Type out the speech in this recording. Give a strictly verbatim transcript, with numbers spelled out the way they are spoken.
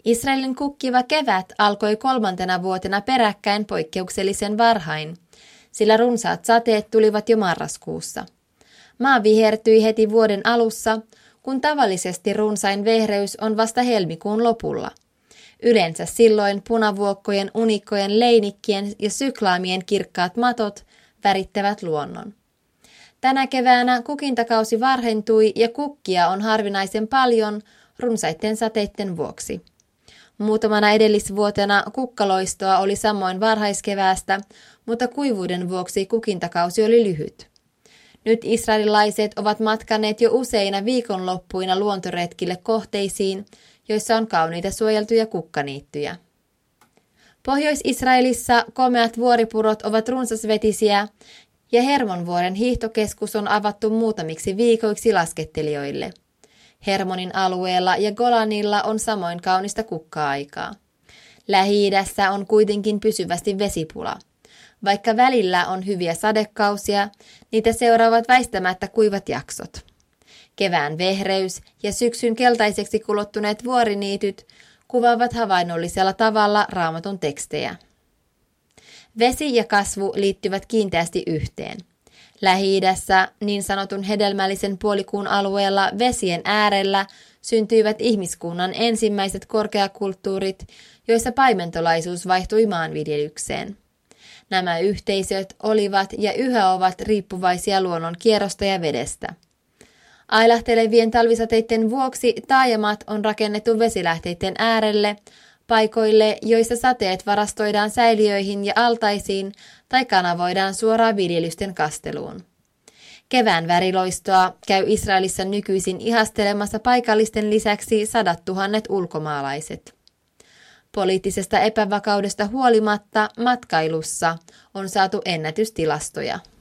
Israelin kukkiva kevät alkoi kolmantena vuotena peräkkäin poikkeuksellisen varhain, sillä runsaat sateet tulivat jo marraskuussa. Maa vihertyi heti vuoden alussa, kun tavallisesti runsain vehreys on vasta helmikuun lopulla. Yleensä silloin punavuokkojen, unikkojen, leinikkien ja syklaamien kirkkaat matot värittävät luonnon. Tänä keväänä kukintakausi varhentui ja kukkia on harvinaisen paljon runsaitten sateitten vuoksi. Muutamana edellisvuotena kukkaloistoa oli samoin varhaiskeväästä, mutta kuivuuden vuoksi kukintakausi oli lyhyt. Nyt israelilaiset ovat matkanneet jo useina viikonloppuina luontoretkille kohteisiin, joissa on kauniita suojeltuja kukkaniittyjä. Pohjois-Israelissa komeat vuoripurot ovat runsasvetisiä ja Hermonvuoren hiihtokeskus on avattu muutamiksi viikoiksi laskettelijoille. Hermonin alueella ja Golanilla on samoin kaunista kukka-aikaa. Lähi-idässä on kuitenkin pysyvästi vesipula. Vaikka välillä on hyviä sadekausia, niitä seuraavat väistämättä kuivat jaksot. Kevään vehreys ja syksyn keltaiseksi kulottuneet vuoriniityt kuvaavat havainnollisella tavalla Raamatun tekstejä. Vesi ja kasvu liittyvät kiinteästi yhteen. Lähi-idässä, niin sanotun hedelmällisen puolikuun alueella vesien äärellä, syntyivät ihmiskunnan ensimmäiset korkeakulttuurit, joissa paimentolaisuus vaihtui maanviljelykseen. Nämä yhteisöt olivat ja yhä ovat riippuvaisia luonnon kierrosta ja vedestä. Ailahtelevien talvisateiden vuoksi taajamat on rakennettu vesilähteiden äärelle, paikoille, joissa sateet varastoidaan säiliöihin ja altaisiin tai kanavoidaan suoraan viljelysten kasteluun. Kevään väriloistoa käy Israelissa nykyisin ihastelemassa paikallisten lisäksi sadat tuhannet ulkomaalaiset. Poliittisesta epävakaudesta huolimatta matkailussa on saatu ennätystilastoja.